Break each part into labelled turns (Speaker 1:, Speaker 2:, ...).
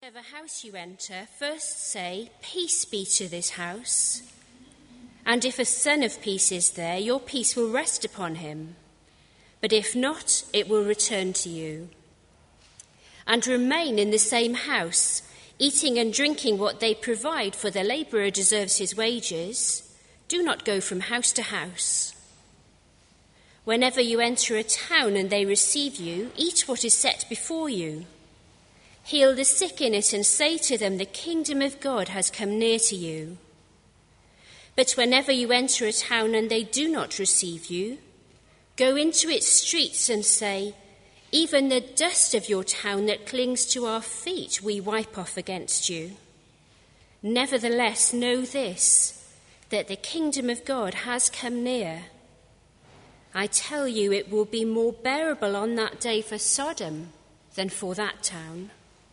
Speaker 1: Whatever house you enter, first say, 'Peace be to this house.' And if a son of peace is there, your peace will rest upon him. But if not, it will return to you. And remain in the same house, eating and drinking what they provide, for the labourer deserves his wages. Do not go from house to house. Whenever you enter a town and they receive you, eat what is set before you. Heal the sick in it and say to them, 'The kingdom of God has come near to you.' But whenever you enter a town and they do not receive you, go into its streets and say, 'Even the dust of your town that clings to our feet we wipe off against you.' Nevertheless, know this, that the kingdom of God has come near. I tell you, it will be more bearable on that day for Sodom than for that town.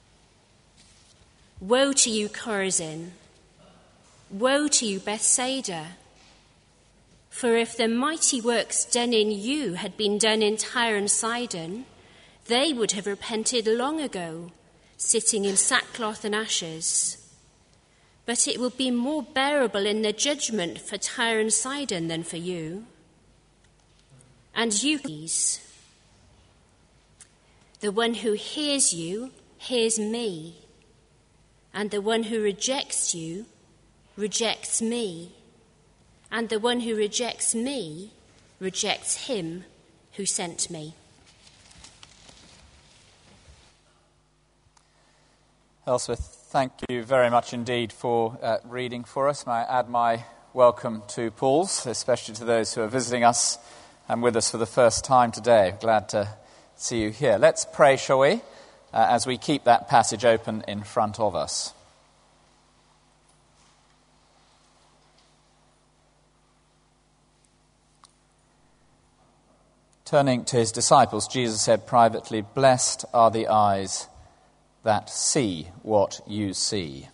Speaker 1: Woe to you, Chorazin! Woe to you, Bethsaida! For if the mighty works done in you had been done in Tyre and Sidon, they would have repented long ago, sitting in sackcloth and ashes. But it will be more bearable in the judgment for Tyre and Sidon than for you. And you, please, the one who hears you hears me, and the one who rejects you rejects me, and the one who rejects me rejects him who sent me."
Speaker 2: Elspeth, thank you very much indeed for reading for us. May I add my welcome to Paul's, especially to those who are visiting us and with us for the first time today. Glad to see you here. Let's pray, shall we, as we keep that passage open in front of us. Turning to his disciples, Jesus said privately, "Blessed are the eyes that see what you see."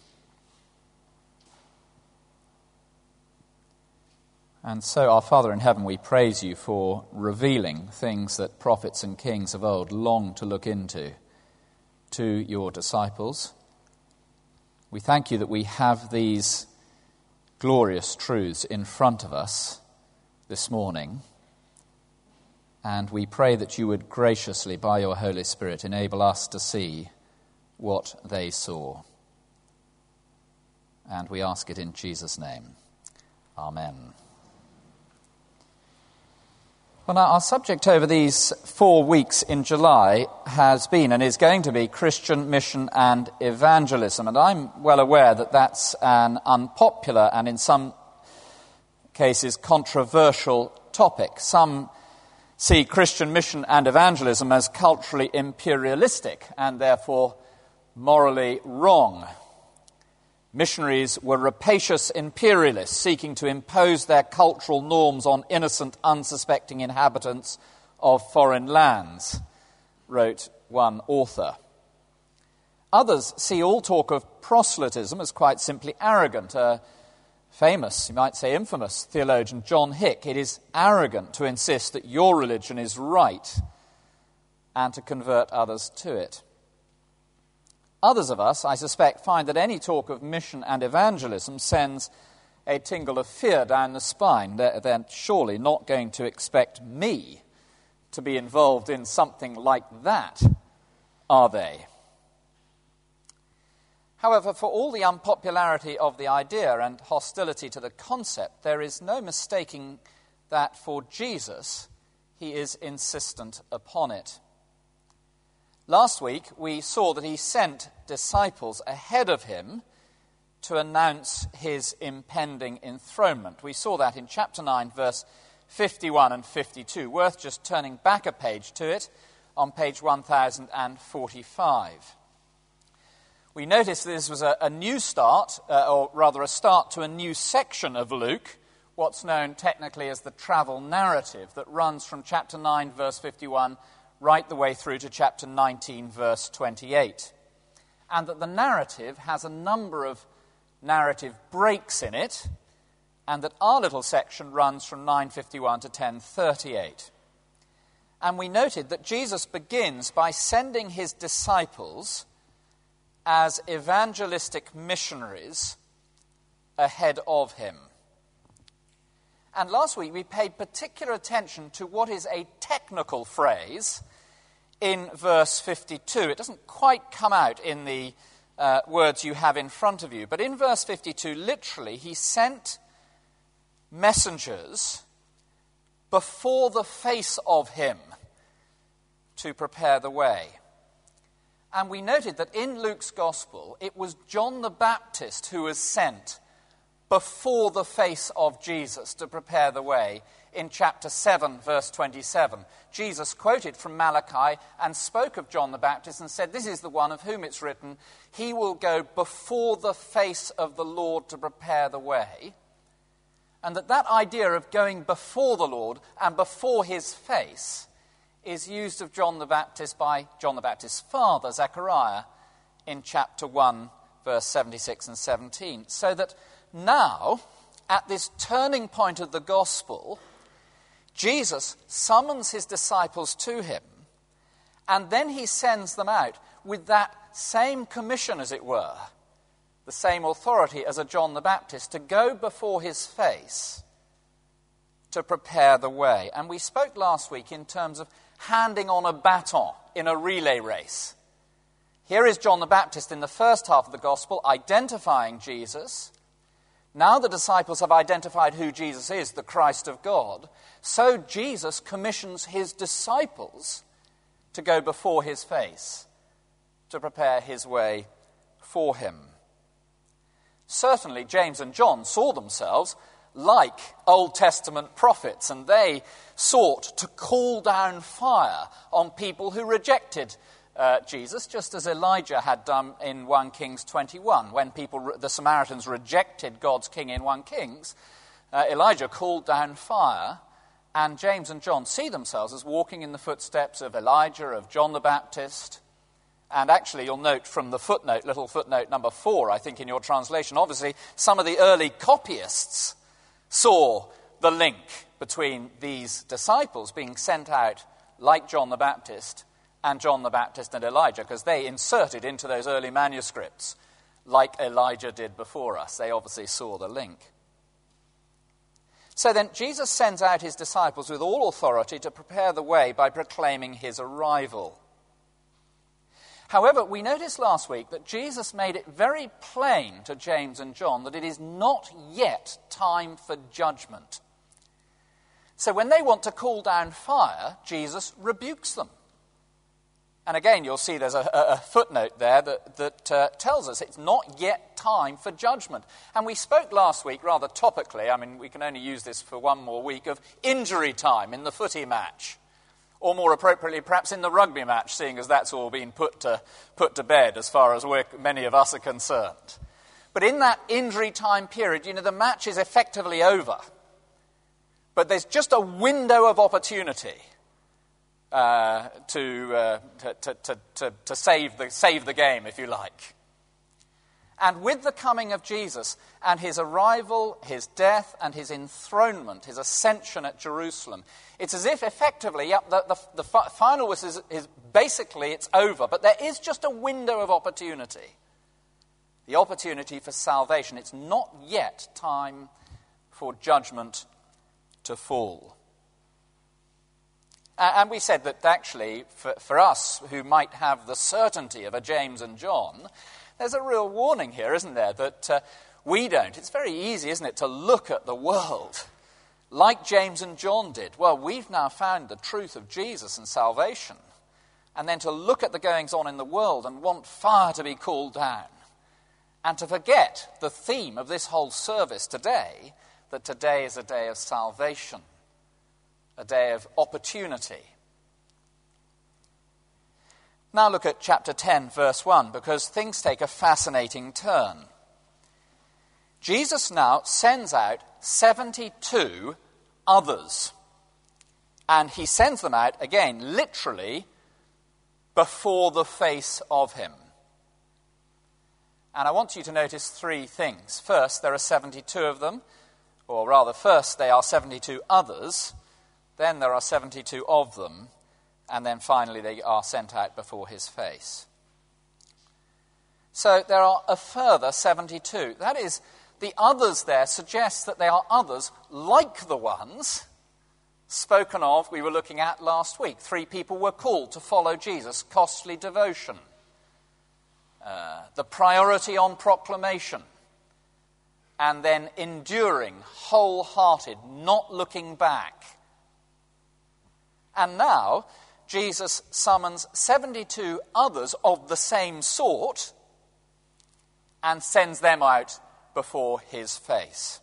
Speaker 2: And so, our Father in heaven, we praise you for revealing things that prophets and kings of old longed to look into to your disciples. We thank you that we have these glorious truths in front of us this morning. And we pray that you would graciously, by your Holy Spirit, enable us to see what they saw. And we ask it in Jesus' name. Amen. Well, now, our subject over these 4 weeks in July has been and is going to be Christian mission and evangelism. And I'm well aware that that's an unpopular and in some cases controversial topic. Some see Christian mission and evangelism as culturally imperialistic and therefore morally wrong. Missionaries were rapacious imperialists seeking to impose their cultural norms on innocent, unsuspecting inhabitants of foreign lands, wrote one author. Others see all talk of proselytism as quite simply arrogant. Famous, you might say infamous, theologian John Hick, it is arrogant to insist that your religion is right and to convert others to it. Others of us, I suspect, find that any talk of mission and evangelism sends a tingle of fear down the spine. They're surely not going to expect me to be involved in something like that, are they? However, for all the unpopularity of the idea and hostility to the concept, there is no mistaking that for Jesus, he is insistent upon it. Last week, we saw that he sent disciples ahead of him to announce his impending enthronement. We saw that in chapter 9, verse 51 and 52. Worth just turning back a page to it on page 1045. We noticed this was a new start, or rather a start to a new section of Luke, what's known technically as the travel narrative, that runs from chapter 9, verse 51, right the way through to chapter 19, verse 28. And that the narrative has a number of narrative breaks in it, and that our little section runs from 9:51 to 10:38. And we noted that Jesus begins by sending his disciples as evangelistic missionaries ahead of him. And last week we paid particular attention to what is a technical phrase in verse 52. It doesn't quite come out in the words you have in front of you, but in verse 52, literally, he sent messengers before the face of him to prepare the way. And we noted that in Luke's Gospel, it was John the Baptist who was sent before the face of Jesus to prepare the way. In chapter 7, verse 27, Jesus quoted from Malachi and spoke of John the Baptist and said, "This is the one of whom it's written, he will go before the face of the Lord to prepare the way." And that idea of going before the Lord and before his face is used of John the Baptist by John the Baptist's father, Zechariah, in chapter 1, verse 76 and 17. So that now, at this turning point of the gospel, Jesus summons his disciples to him, and then he sends them out with that same commission, as it were, the same authority as a John the Baptist, to go before his face to prepare the way. And we spoke last week in terms of handing on a baton in a relay race. Here is John the Baptist in the first half of the gospel identifying Jesus. Now the disciples have identified who Jesus is, the Christ of God. So Jesus commissions his disciples to go before his face, to prepare his way for him. Certainly, James and John saw themselves like Old Testament prophets, and they sought to call down fire on people who rejected Jesus, just as Elijah had done in 1 Kings 21. When the Samaritans rejected God's king in 1 Kings, Elijah called down fire, and James and John see themselves as walking in the footsteps of Elijah, of John the Baptist. And actually, you'll note from the footnote, little footnote number 4, I think, in your translation, obviously, some of the early copyists saw the link between these disciples being sent out like John the Baptist and John the Baptist and Elijah, because they inserted into those early manuscripts like Elijah did before us. They obviously saw the link. So then, Jesus sends out his disciples with all authority to prepare the way by proclaiming his arrival. However, we noticed last week that Jesus made it very plain to James and John that it is not yet time for judgment. So when they want to call down fire, Jesus rebukes them. And again, you'll see there's a footnote there that tells us it's not yet time for judgment. And we spoke last week, rather topically, I mean, we can only use this for one more week, of injury time in the footy match. Or more appropriately, perhaps in the rugby match, seeing as that's all been put to bed as far as many of us are concerned. But in that injury time period, the match is effectively over. But there's just a window of opportunity to save the game, if you like. And with the coming of Jesus and his arrival, his death and his enthronement, his ascension at Jerusalem, it's as if effectively, the final whistle is basically it's over, but there is just a window of opportunity. The opportunity for salvation. It's not yet time for judgment to fall. And we said that actually, for us who might have the certainty of a James and John, there's a real warning here, isn't there, that we don't. It's very easy, isn't it, to look at the world like James and John did. Well, we've now found the truth of Jesus and salvation, and then to look at the goings-on in the world and want fire to be called down, and to forget the theme of this whole service today, that today is a day of salvation, a day of opportunity. Now look at chapter 10, verse 1, because things take a fascinating turn. Jesus now sends out 72 others. And he sends them out, again, literally, before the face of him. And I want you to notice three things. First, there are 72 of them, or rather, first, they are 72 others. Then there are 72 of them. And then finally they are sent out before his face. So there are a further 72. That is, the others there suggest that they are others like the ones spoken of we were looking at last week. 3 people were called to follow Jesus, costly devotion, the priority on proclamation, and then enduring, wholehearted, not looking back. And now Jesus summons 72 others of the same sort and sends them out before his face.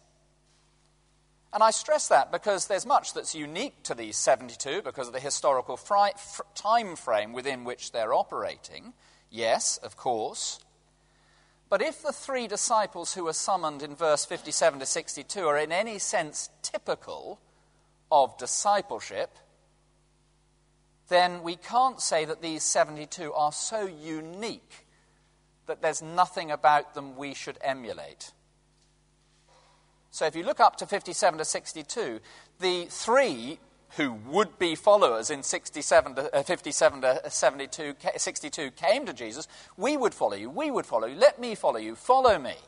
Speaker 2: And I stress that because there's much that's unique to these 72 because of the historical time frame within which they're operating. Yes, of course. But if the 3 disciples who are summoned in verse 57 to 62 are in any sense typical of discipleship, then we can't say that these 72 are so unique that there's nothing about them we should emulate. So if you look up to 57 to 62, the 3 who would be followers in 57 to 72, 62 came to Jesus. We would follow you, let me follow you, follow me.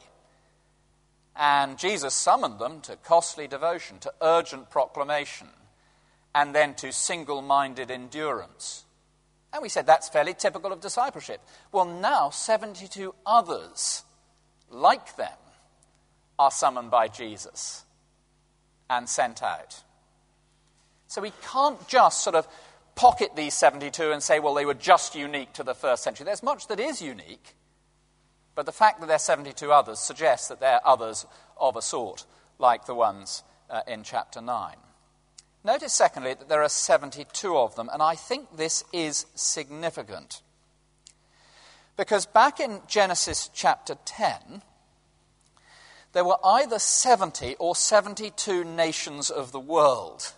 Speaker 2: And Jesus summoned them to costly devotion, to urgent proclamation, and then to single-minded endurance. And we said that's fairly typical of discipleship. Well, now 72 others, like them, are summoned by Jesus and sent out. So we can't just sort of pocket these 72 and say, well, they were just unique to the first century. There's much that is unique, but the fact that there are 72 others suggests that they're others of a sort, like the ones in chapter 9. Notice, secondly, that there are 72 of them, and I think this is significant. Because back in Genesis chapter 10, there were either 70 or 72 nations of the world.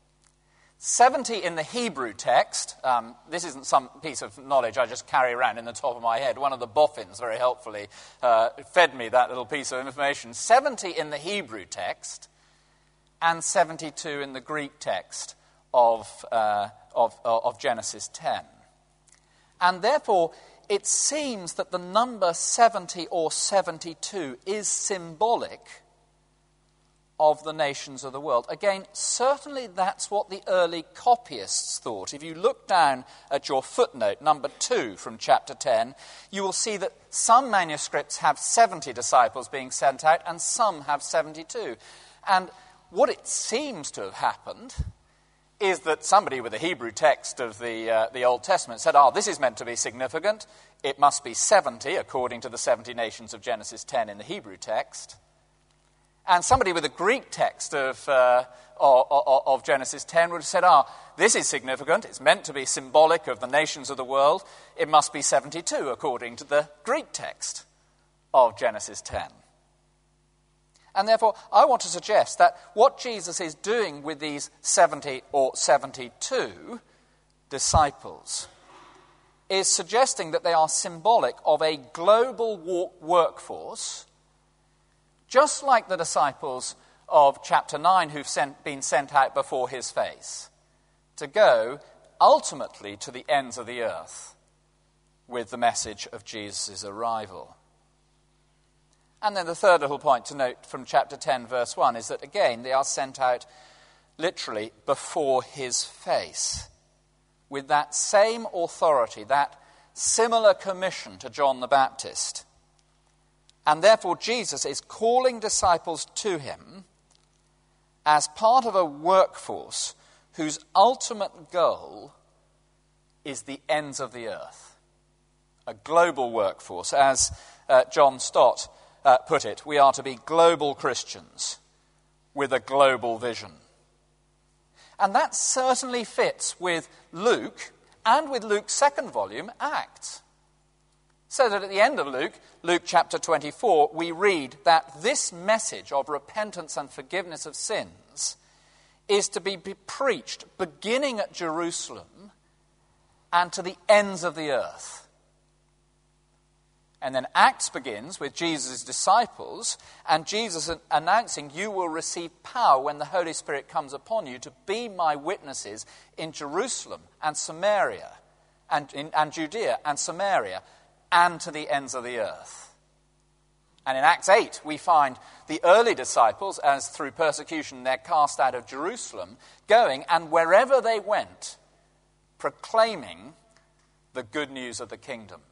Speaker 2: 70 in the Hebrew text. This isn't some piece of knowledge I just carry around in the top of my head. One of the boffins very helpfully fed me that little piece of information. 70 in the Hebrew text and 72 in the Greek text of Genesis 10. And therefore, it seems that the number 70 or 72 is symbolic of the nations of the world. Again, certainly that's what the early copyists thought. If you look down at your footnote, number 2 from chapter 10, you will see that some manuscripts have 70 disciples being sent out and some have 72. And what it seems to have happened is that somebody with a Hebrew text of the Old Testament said, this is meant to be significant. It must be 70, according to the 70 nations of Genesis 10 in the Hebrew text. And somebody with a Greek text of Genesis 10 would have said, this is significant. It's meant to be symbolic of the nations of the world. It must be 72, according to the Greek text of Genesis 10. And therefore, I want to suggest that what Jesus is doing with these 70 or 72 disciples is suggesting that they are symbolic of a global workforce, just like the disciples of chapter 9 who've been sent out before his face, to go ultimately to the ends of the earth with the message of Jesus' arrival. And then the third little point to note from chapter 10, verse 1, is that, again, they are sent out literally before his face, with that same authority, that similar commission to John the Baptist. And therefore, Jesus is calling disciples to him as part of a workforce whose ultimate goal is the ends of the earth. A global workforce. As John Stott put it, we are to be global Christians with a global vision. And that certainly fits with Luke and with Luke's second volume, Acts. So that at the end of Luke chapter 24, we read that this message of repentance and forgiveness of sins is to be preached beginning at Jerusalem and to the ends of the earth. And then Acts begins with Jesus' disciples and Jesus announcing, you will receive power when the Holy Spirit comes upon you to be my witnesses in Jerusalem and Samaria and Judea and Samaria and to the ends of the earth. And in Acts 8, we find the early disciples, as through persecution they're cast out of Jerusalem, going, and wherever they went, proclaiming the good news of the kingdom.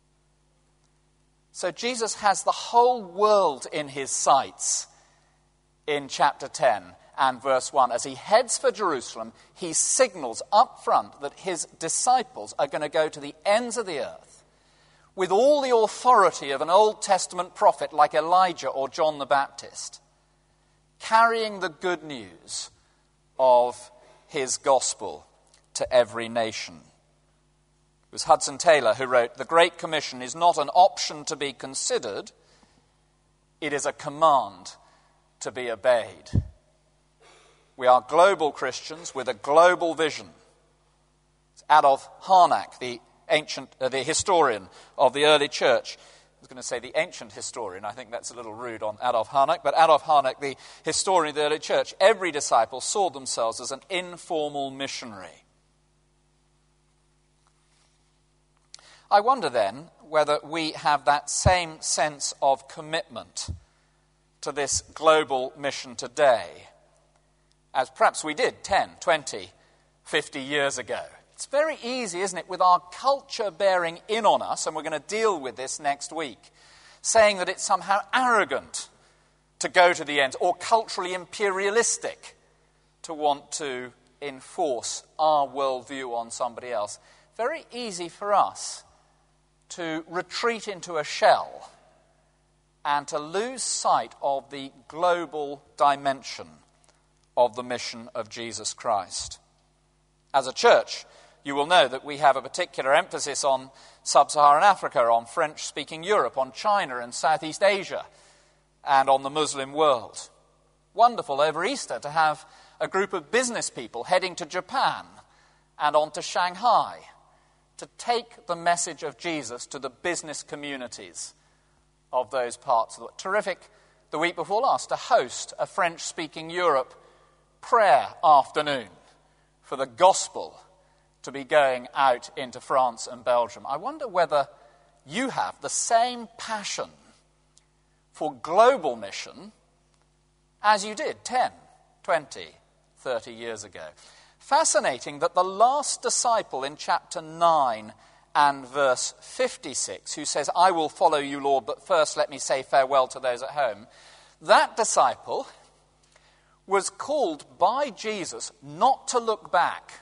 Speaker 2: So Jesus has the whole world in his sights in chapter 10 and verse 1. As he heads for Jerusalem, he signals up front that his disciples are going to go to the ends of the earth with all the authority of an Old Testament prophet like Elijah or John the Baptist, carrying the good news of his gospel to every nation. It was Hudson Taylor who wrote, "The Great Commission is not an option to be considered, it is a command to be obeyed." We are global Christians with a global vision. Adolf Harnack, the historian of the early church, I was going to say the ancient historian, I think that's a little rude on Adolf Harnack, but Adolf Harnack, the historian of the early church, every disciple saw themselves as an informal missionary. I wonder then whether we have that same sense of commitment to this global mission today as perhaps we did 10, 20, 50 years ago. It's very easy, isn't it, with our culture bearing in on us, and we're going to deal with this next week, saying that it's somehow arrogant to go to the ends or culturally imperialistic to want to enforce our worldview on somebody else. Very easy for us to retreat into a shell and to lose sight of the global dimension of the mission of Jesus Christ. As a church, you will know that we have a particular emphasis on sub-Saharan Africa, on French-speaking Europe, on China and Southeast Asia, and on the Muslim world. Wonderful over Easter to have a group of business people heading to Japan and on to Shanghai to take the message of Jesus to the business communities of those parts of the world. Terrific, the week before last, to host a French-speaking Europe prayer afternoon for the gospel to be going out into France and Belgium. I wonder whether you have the same passion for global mission as you did 10, 20, 30 years ago. Fascinating that the last disciple in chapter 9 and verse 56, who says, "I will follow you, Lord, but first let me say farewell to those at home," that disciple was called by Jesus not to look back.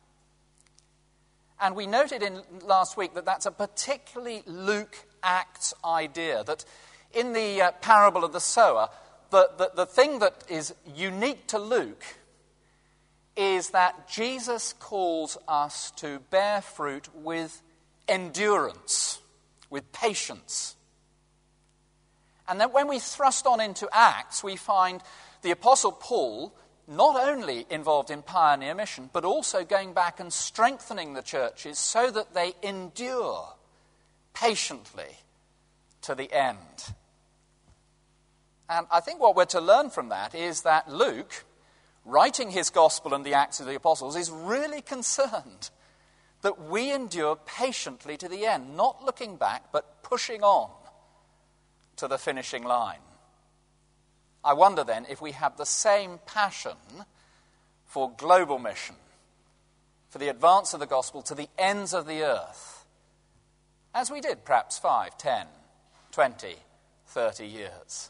Speaker 2: And we noted in last week that that's a particularly Luke Acts idea, that in the parable of the sower, the thing that is unique to Luke is that Jesus calls us to bear fruit with endurance, with patience. And then when we thrust on into Acts, we find the Apostle Paul not only involved in pioneer mission, but also going back and strengthening the churches so that they endure patiently to the end. And I think what we're to learn from that is that Luke, writing his gospel and the Acts of the Apostles, is really concerned that we endure patiently to the end, not looking back, but pushing on to the finishing line. I wonder then if we have the same passion for global mission, for the advance of the gospel to the ends of the earth, as we did perhaps 5, 10, 20, 30 years.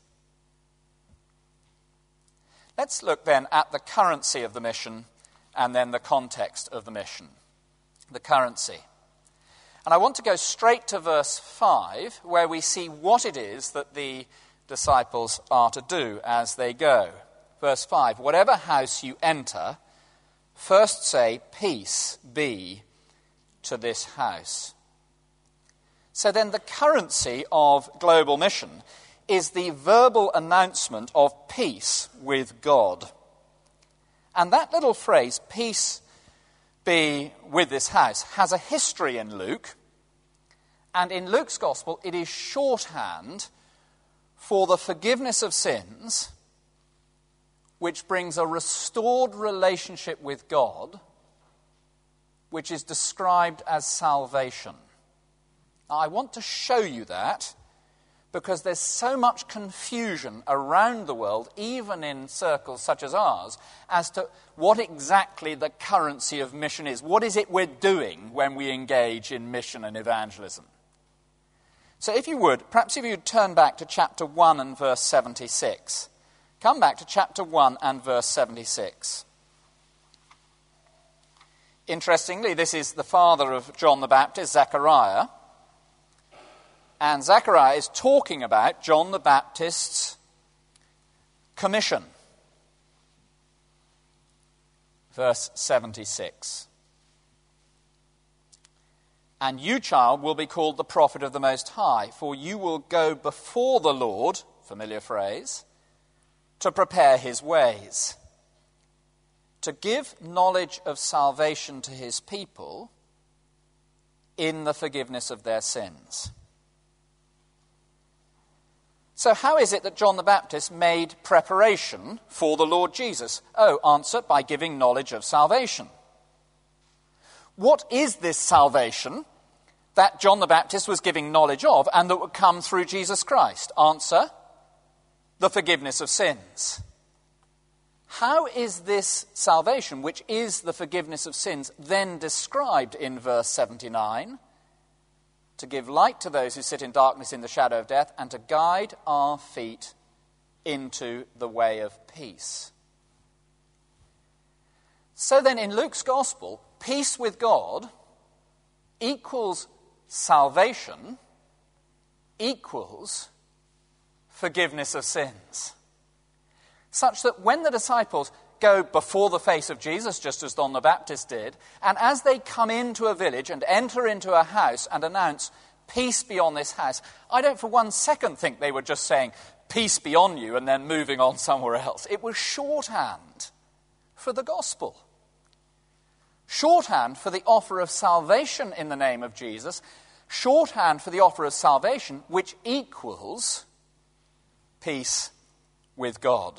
Speaker 2: Let's look then at the currency of the mission and then the context of the mission. The currency. And I want to go straight to verse 5, where we see what it is that the disciples are to do as they go. Verse 5, "Whatever house you enter, first say, 'Peace be to this house.'" So then the currency of global mission is the verbal announcement of peace with God. And that little phrase, "Peace be with this house," has a history in Luke. And in Luke's gospel, it is shorthand for the forgiveness of sins, which brings a restored relationship with God, which is described as salvation. I want to show you that because there's so much confusion around the world, even in circles such as ours, as to what exactly the currency of mission is. What is it we're doing when we engage in mission and evangelism? So if you would, perhaps if you'd turn back to chapter 1 and verse 76. Come back to chapter 1 and verse 76. Interestingly, this is the father of John the Baptist, Zechariah. And Zechariah is talking about John the Baptist's commission. Verse 76. And you, child, will be called the prophet of the Most High, for you will go before the Lord, familiar phrase, to prepare his ways, to give knowledge of salvation to his people in the forgiveness of their sins. So how is it that John the Baptist made preparation for the Lord Jesus? Answer, by giving knowledge of salvation. What is this salvation that John the Baptist was giving knowledge of and that would come through Jesus Christ? Answer, the forgiveness of sins. How is this salvation, which is the forgiveness of sins, then described in verse 79? To give light to those who sit in darkness in the shadow of death, and to guide our feet into the way of peace. So then in Luke's gospel, peace with God equals salvation equals forgiveness of sins. Such that when the disciples go before the face of Jesus, just as John the Baptist did, and as they come into a village and enter into a house and announce, peace be on this house, I don't for one second think they were just saying, peace be on you, and then moving on somewhere else. It was shorthand for the gospel. Shorthand for the offer of salvation in the name of Jesus. Shorthand for the offer of salvation, which equals peace with God.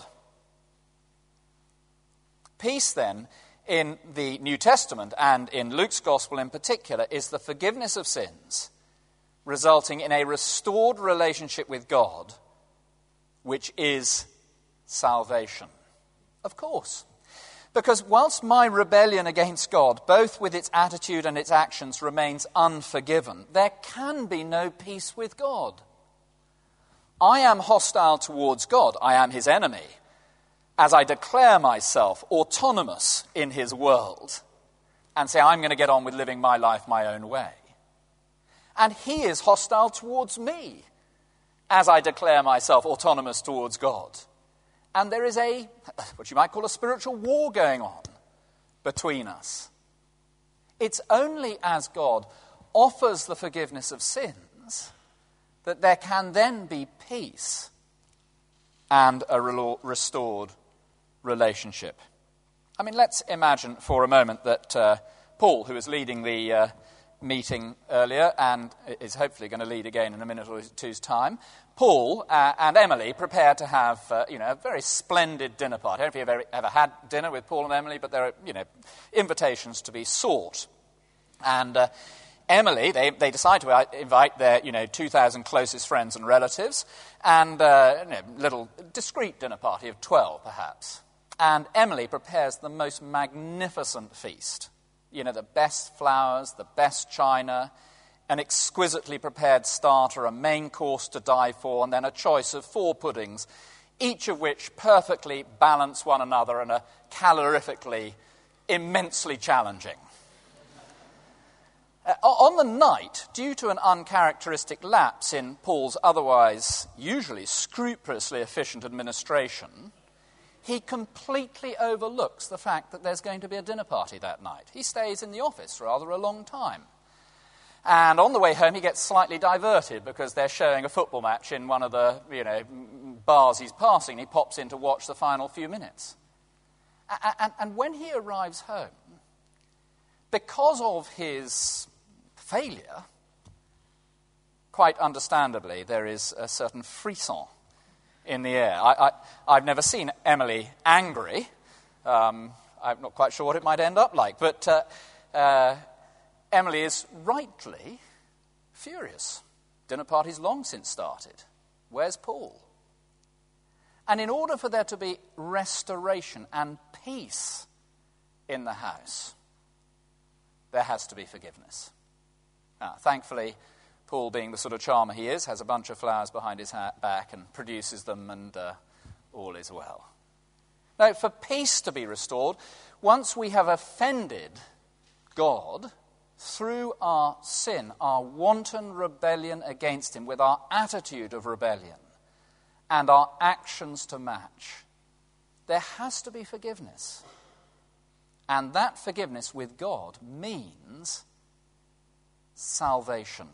Speaker 2: Peace, then, in the New Testament and in Luke's Gospel in particular, is the forgiveness of sins, resulting in a restored relationship with God, which is salvation. Of course. Because whilst my rebellion against God, both with its attitude and its actions, remains unforgiven, there can be no peace with God. I am hostile towards God. I am his enemy, as I declare myself autonomous in his world and say, I'm going to get on with living my life my own way. And he is hostile towards me as I declare myself autonomous towards God. And there is what you might call a spiritual war going on between us. It's only as God offers the forgiveness of sins that there can then be peace and a restored relationship. I mean, let's imagine for a moment that Paul, who was leading the meeting earlier and is hopefully going to lead again in a minute or two's time, Paul and Emily prepare to have a very splendid dinner party. I don't know if you've ever had dinner with Paul and Emily, but there are invitations to be sought. And Emily, they decide to invite their 2,000 closest friends and relatives, and little discreet dinner party of 12 perhaps. And Emily prepares the most magnificent feast. The best flowers, the best china, an exquisitely prepared starter, a main course to die for, and then a choice of 4 puddings, each of which perfectly balance one another and are calorifically immensely challenging. On the night, due to an uncharacteristic lapse in Paul's otherwise usually scrupulously efficient administration, he completely overlooks the fact that there's going to be a dinner party that night. He stays in the office rather a long time. And on the way home, he gets slightly diverted because they're showing a football match in one of the bars he's passing. He pops in to watch the final few minutes. And when he arrives home, because of his failure, quite understandably, there is a certain frisson in the air. I've never seen Emily angry. I'm not quite sure what it might end up like, but Emily is rightly furious. Dinner party's long since started. Where's Paul? And in order for there to be restoration and peace in the house, there has to be forgiveness. Now, thankfully, Paul, being the sort of charmer he is, has a bunch of flowers behind his back and produces them, and all is well. Now, for peace to be restored, once we have offended God through our sin, our wanton rebellion against him, with our attitude of rebellion and our actions to match, there has to be forgiveness. And that forgiveness with God means salvation.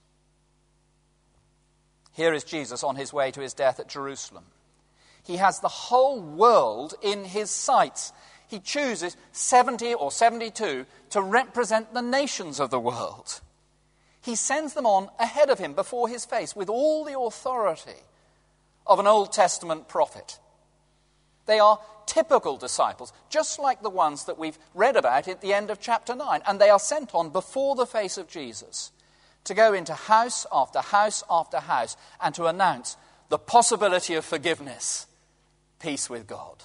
Speaker 2: Here is Jesus on his way to his death at Jerusalem. He has the whole world in his sights. He chooses 70 or 72 to represent the nations of the world. He sends them on ahead of him before his face with all the authority of an Old Testament prophet. They are typical disciples, just like the ones that we've read about at the end of chapter 9. And they are sent on before the face of Jesus to go into house after house after house and to announce the possibility of forgiveness, peace with God.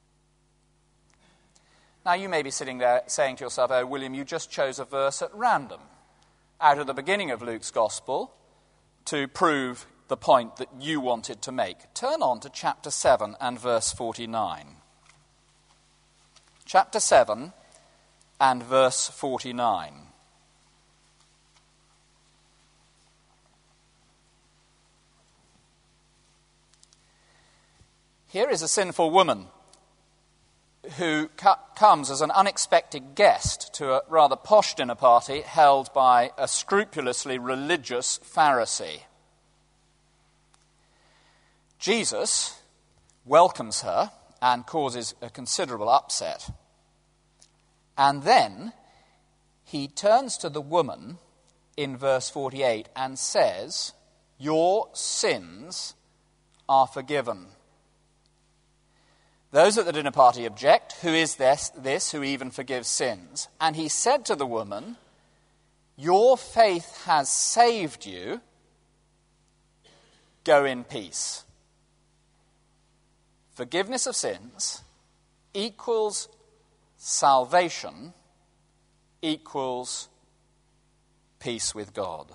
Speaker 2: Now, you may be sitting there saying to yourself, oh, William, you just chose a verse at random out of the beginning of Luke's Gospel to prove the point that you wanted to make. Turn on to chapter 7 and verse 49. Chapter 7 and verse 49. Here is a sinful woman who comes as an unexpected guest to a rather posh dinner party held by a scrupulously religious Pharisee. Jesus welcomes her and causes a considerable upset. And then he turns to the woman in verse 48 and says, "Your sins are forgiven." Those at the dinner party object, "Who is this who even forgives sins?" And he said to the woman, "Your faith has saved you. Go in peace." Forgiveness of sins equals salvation equals peace with God.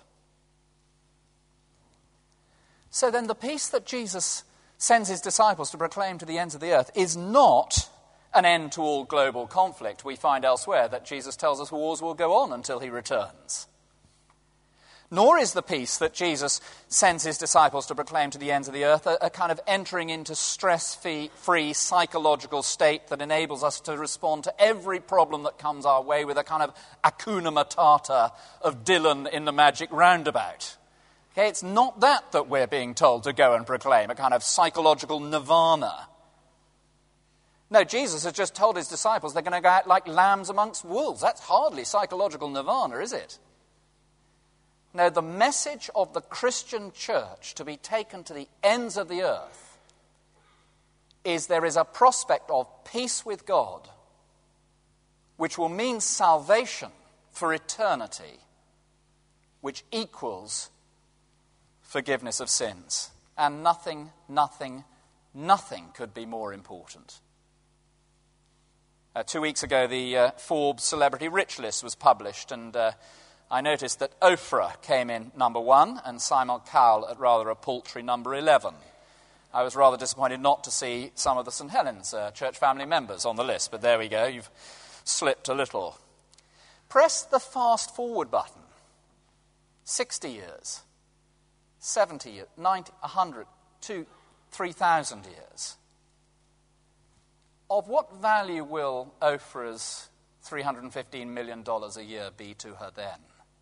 Speaker 2: So then the peace that Jesus sends his disciples to proclaim to the ends of the earth is not an end to all global conflict. We find elsewhere that Jesus tells us wars will go on until he returns. Nor is the peace that Jesus sends his disciples to proclaim to the ends of the earth a kind of entering into stress-free psychological state that enables us to respond to every problem that comes our way with a kind of Hakuna Matata of Dylan in the Magic Roundabout. Okay, it's not that we're being told to go and proclaim, a kind of psychological nirvana. No, Jesus has just told his disciples they're going to go out like lambs amongst wolves. That's hardly psychological nirvana, is it? No, the message of the Christian church to be taken to the ends of the earth is there is a prospect of peace with God, which will mean salvation for eternity, which equals forgiveness of sins. And nothing could be more important. 2 weeks ago, the Forbes Celebrity Rich List was published, and I noticed that Oprah came in number 1 and Simon Cowell at rather a paltry number 11. I was rather disappointed not to see some of the St. Helens church family members on the list, but there we go, you've slipped a little. Press the fast forward button. 60 years, 70 years, 90, 100, 2, 3,000 years. Of what value will Oprah's $315 million a year be to her then?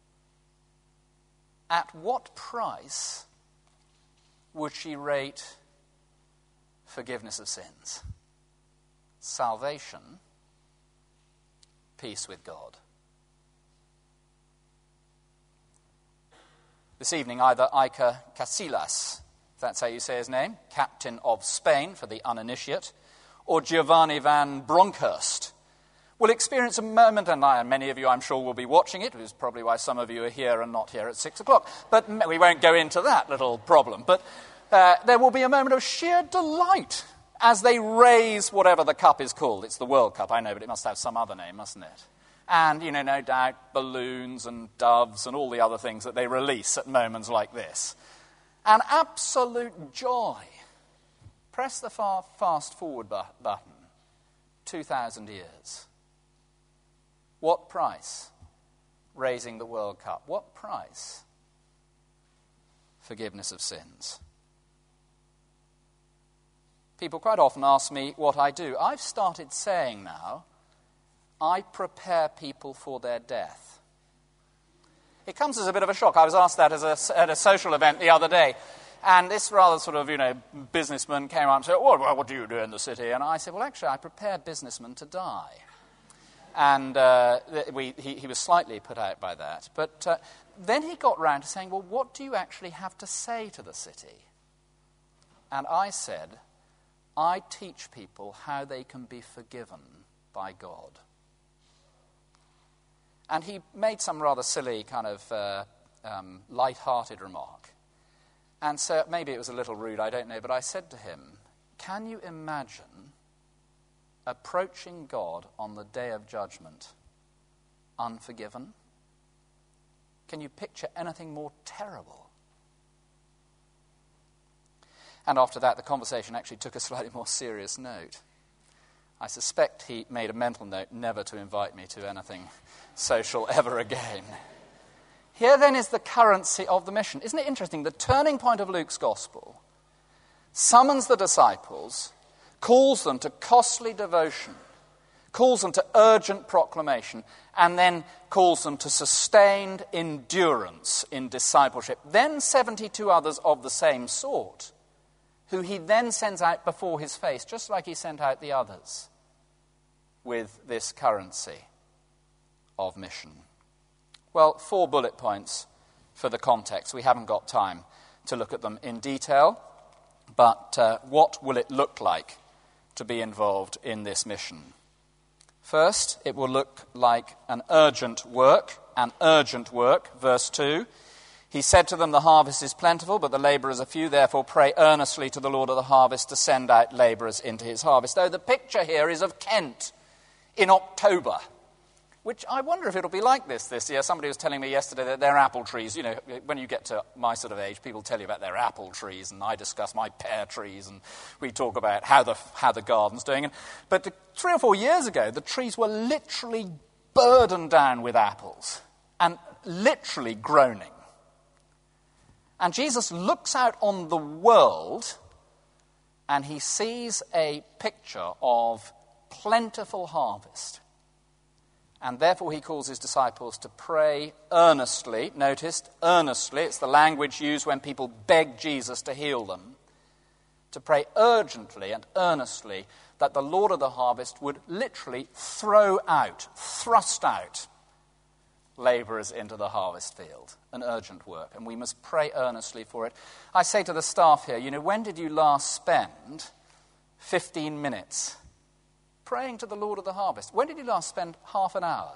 Speaker 2: At what price would she rate forgiveness of sins, salvation, peace with God? This evening, either Iker Casillas, if that's how you say his name, captain of Spain for the uninitiate, or Giovanni van Bronckhorst will experience a moment, and many of you, I'm sure, will be watching it. It is probably why some of you are here and not here at 6 o'clock. But we won't go into that little problem. But there will be a moment of sheer delight as they raise whatever the cup is called. It's the World Cup, I know, but it must have some other name, mustn't it? And, no doubt, balloons and doves and all the other things that they release at moments like this. An absolute joy. Press the fast forward button. 2,000 years. What price? Raising the World Cup. What price? Forgiveness of sins. People quite often ask me what I do. I've started saying now, I prepare people for their death. It comes as a bit of a shock. I was asked that at a social event the other day. And this rather sort of, businessman came out and said, well, what do you do in the city? And I said, well, actually, I prepare businessmen to die. And he was slightly put out by that. But then he got round to saying, well, what do you actually have to say to the city? And I said, I teach people how they can be forgiven by God. And he made some rather silly kind of light-hearted remark. And so maybe it was a little rude, I don't know, but I said to him, can you imagine approaching God on the day of judgment unforgiven? Can you picture anything more terrible? And after that, the conversation actually took a slightly more serious note. I suspect he made a mental note never to invite me to anything social ever again. Here then is the currency of the mission. Isn't it interesting? The turning point of Luke's gospel summons the disciples, calls them to costly devotion, calls them to urgent proclamation, and then calls them to sustained endurance in discipleship. Then 72 others of the same sort, who he then sends out before his face, just like he sent out the others, with this currency of mission. Well, 4 bullet points for the context. We haven't got time to look at them in detail, but what will it look like to be involved in this mission? First, it will look like an urgent work, verse 2. He said to them, the harvest is plentiful, but the labourers are few, therefore pray earnestly to the Lord of the harvest to send out labourers into his harvest. Though the picture here is of Kent in October, which I wonder if it'll be like this year. Somebody was telling me yesterday that their apple trees, when you get to my sort of age, people tell you about their apple trees, and I discuss my pear trees, and we talk about how the garden's doing. But 3 or 4 years ago, the trees were literally burdened down with apples, and literally groaning. And Jesus looks out on the world, and he sees a picture of plentiful harvest. And therefore he calls his disciples to pray earnestly. Notice, earnestly. It's the language used when people beg Jesus to heal them. To pray urgently and earnestly that the Lord of the harvest would literally thrust out labourers into the harvest field. An urgent work. And we must pray earnestly for it. I say to the staff here, when did you last spend 15 minutes praying to the Lord of the harvest? When did you last spend half an hour?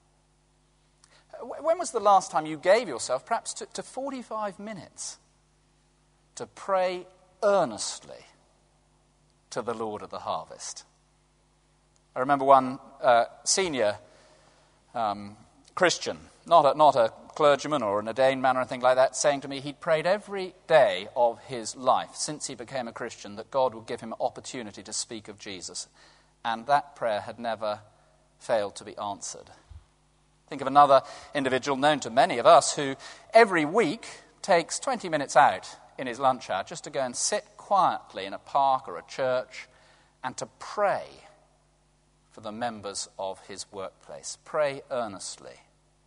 Speaker 2: When was the last time you gave yourself perhaps to 45 minutes to pray earnestly to the Lord of the harvest? I remember one senior Christian, not a clergyman or an ordained man or anything like that, saying to me he'd prayed every day of his life since he became a Christian that God would give him an opportunity to speak of Jesus. And that prayer had never failed to be answered. Think of another individual known to many of us who every week takes 20 minutes out in his lunch hour just to go and sit quietly in a park or a church and to pray for the members of his workplace. Pray earnestly.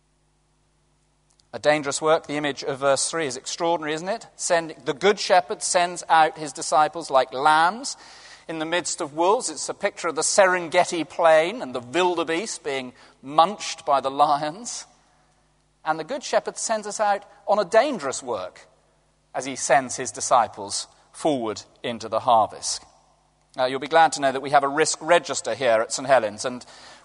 Speaker 2: A dangerous work. The image of verse 3 is extraordinary, isn't it? The good shepherd sends out his disciples like lambs in the midst of wolves. It's a picture of the Serengeti plain and the wildebeest being munched by the lions. And the Good Shepherd sends us out on a dangerous work as he sends his disciples forward into the harvest. You'll be glad to know that we have a risk register here at St. Helens, and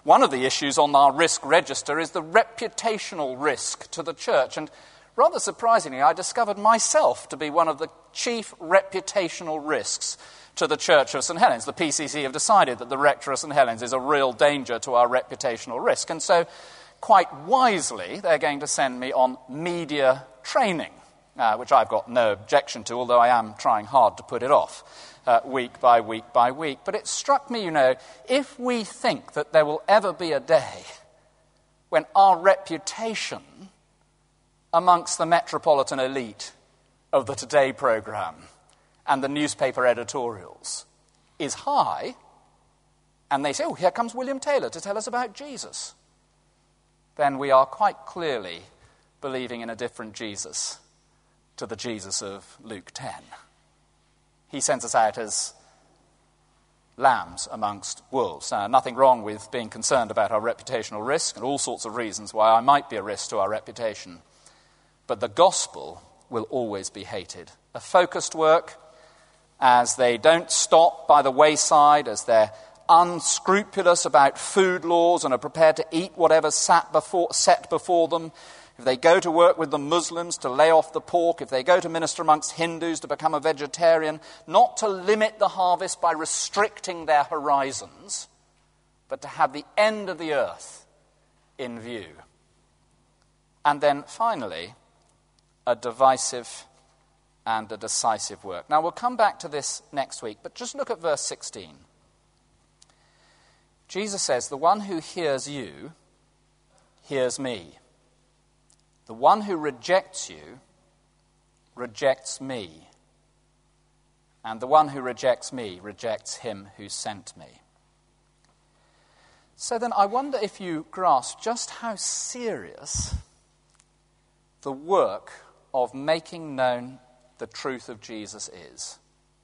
Speaker 2: One of the issues on our risk register is the reputational risk to the church. And rather surprisingly, I discovered myself to be one of the chief reputational risks to the Church of St. Helens. The PCC have decided that the rector of St. Helens is a real danger to our reputational risk. And so, quite wisely, they're going to send me on media training, which I've got no objection to, although I am trying hard to put it off week by week by week. But it struck me, if we think that there will ever be a day when our reputation amongst the metropolitan elite of the Today programme and the newspaper editorials is high, and they say, oh, here comes William Taylor to tell us about Jesus, then we are quite clearly believing in a different Jesus to the Jesus of Luke 10. He sends us out as lambs amongst wolves. Now, nothing wrong with being concerned about our reputational risk and all sorts of reasons why I might be a risk to our reputation. But the gospel will always be hated. A focused work, as they don't stop by the wayside, as they're unscrupulous about food laws and are prepared to eat whatever's set before them, if they go to work with the Muslims to lay off the pork, if they go to minister amongst Hindus to become a vegetarian, not to limit the harvest by restricting their horizons, but to have the end of the earth in view. And then finally, a divisive and a decisive work. Now, we'll come back to this next week, but just look at verse 16. Jesus says, the one who hears you hears me. The one who rejects you rejects me. And the one who rejects me rejects him who sent me. So then I wonder if you grasp just how serious the work of making known the truth of Jesus is.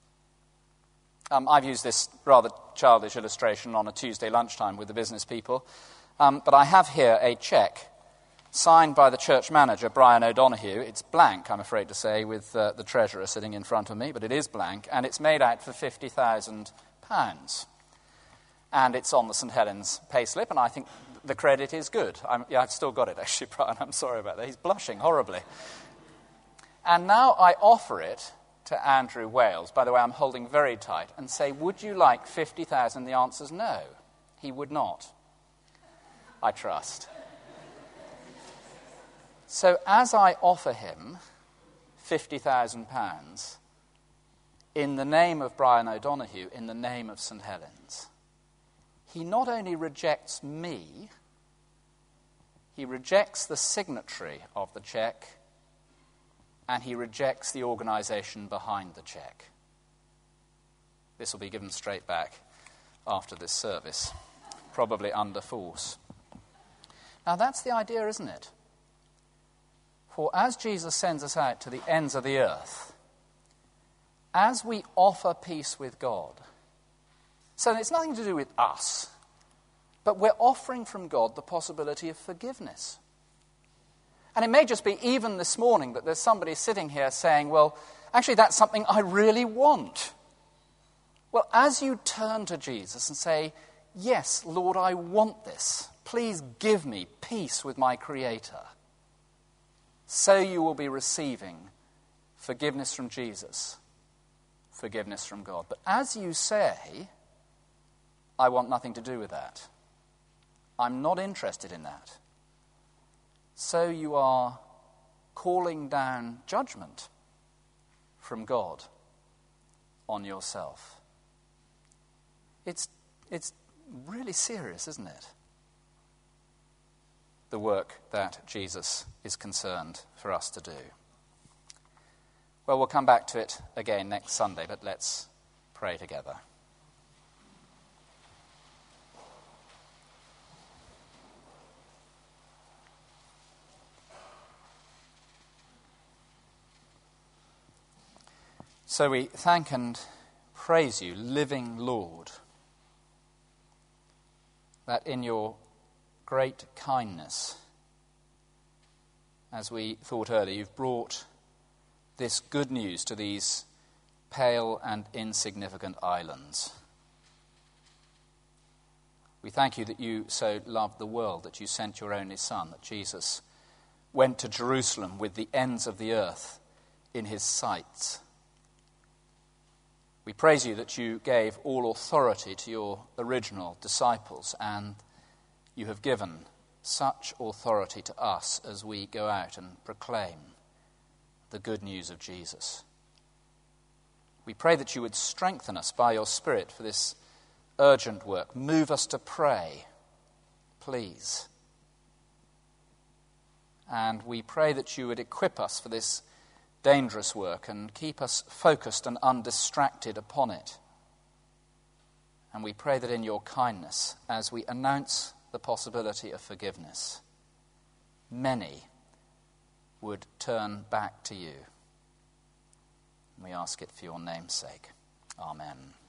Speaker 2: I've used this rather childish illustration on a Tuesday lunchtime with the business people, but I have here a cheque signed by the church manager, Brian O'Donoghue. It's blank, I'm afraid to say, with the treasurer sitting in front of me, but it is blank, and it's made out for £50,000. And it's on the St. Helens payslip, and I think the credit is good. I've still got it, actually, Brian. I'm sorry about that. He's blushing horribly. And now I offer it to Andrew Wales. By the way, I'm holding very tight, and say, would you like 50,000? The answer's no. He would not. I trust. So as I offer him £50,000 in the name of Brian O'Donoghue, in the name of St. Helens, he not only rejects me, he rejects the signatory of the cheque, and he rejects the organisation behind the cheque. This will be given straight back after this service, probably under force. Now that's the idea, isn't it? For as Jesus sends us out to the ends of the earth, as we offer peace with God, so it's nothing to do with us, but we're offering from God the possibility of forgiveness. And it may just be even this morning that there's somebody sitting here saying, well, actually that's something I really want. Well, as you turn to Jesus and say, yes, Lord, I want this. Please give me peace with my Creator. So you will be receiving forgiveness from Jesus, forgiveness from God. But as you say, I want nothing to do with that. I'm not interested in that. So you are calling down judgment from God on yourself. It's really serious, isn't it? The work that Jesus is concerned for us to do. Well, we'll come back to it again next Sunday, but let's pray together. So we thank and praise you, living Lord, that in your great kindness, as we thought earlier, you've brought this good news to these pale and insignificant islands. We thank you that you so loved the world, that you sent your only Son, that Jesus went to Jerusalem with the ends of the earth in his sights. We praise you that you gave all authority to your original disciples, and you have given such authority to us as we go out and proclaim the good news of Jesus. We pray that you would strengthen us by your Spirit for this urgent work. Move us to pray, please. And we pray that you would equip us for this dangerous work and keep us focused and undistracted upon it. And we pray that in your kindness, as we announce the possibility of forgiveness, many would turn back to you. We ask it for your name's sake. Amen.